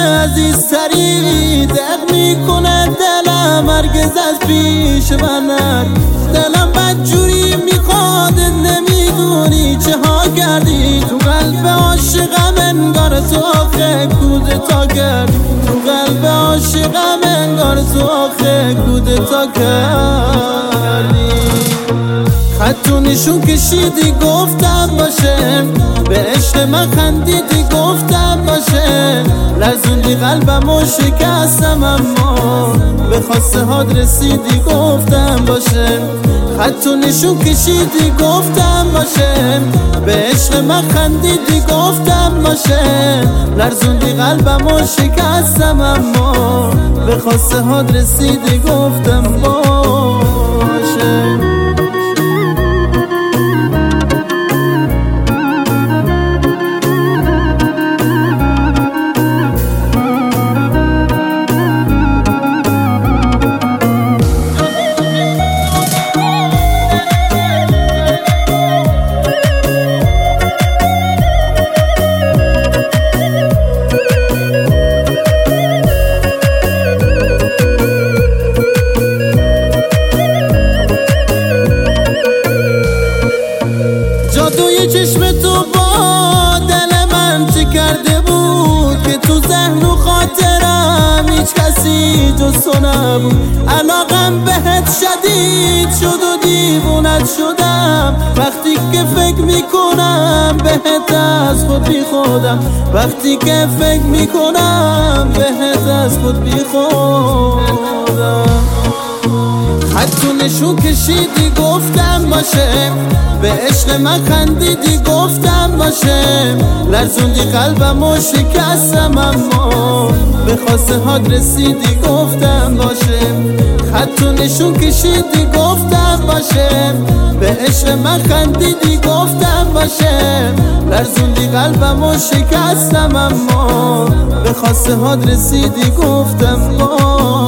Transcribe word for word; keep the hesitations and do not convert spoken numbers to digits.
عزیزتری، دق میکنه دلم هرگز از پیش من نری. دلم بدجوری میخواد نمیدونی چه ها کردی، تو قلب عاشقم انگار تو آخه کودتا کردی، تو قلب عاشقم انگار تو آخه کودتا کردی. خط و نشون کشیدی گفتم باشه، به عشق من خندیدی گفتم باشه، لرزوندی قلبم و شکستم اما به خواسته هات رسیدی گفتم باشه. خط و نشون کشیدی گفتم باشه، به عشق من خندیدی گفتم باشه، لرزوندی قلبم و شکستم اما به خواسته هات رسیدی گفتم باشه. جادوی چشم تو با دل من چه کرده بود که تو ذهن و خاطرم هیچ کسی جز تو نبود. علاقم بهت شدید شد و دیوونت شدم، وقتی که فکر میکنم بهت از خود بی خودم، وقتی که فکر میکنم بهت از خود بی خودم. خط و نشون کشیدی گفتم باشه، به عشق من خندیدی گفتم باشه، لرزوندی قلبم و شکستم اما به خواسته هات رسیدی گفتم باشه. خط و نشون کشیدی گفتم باشه، به عشق من خندیدی گفتم باشه، لرزوندی قلبم و شکستم اما به خواسته هات رسیدی گفتم باشه.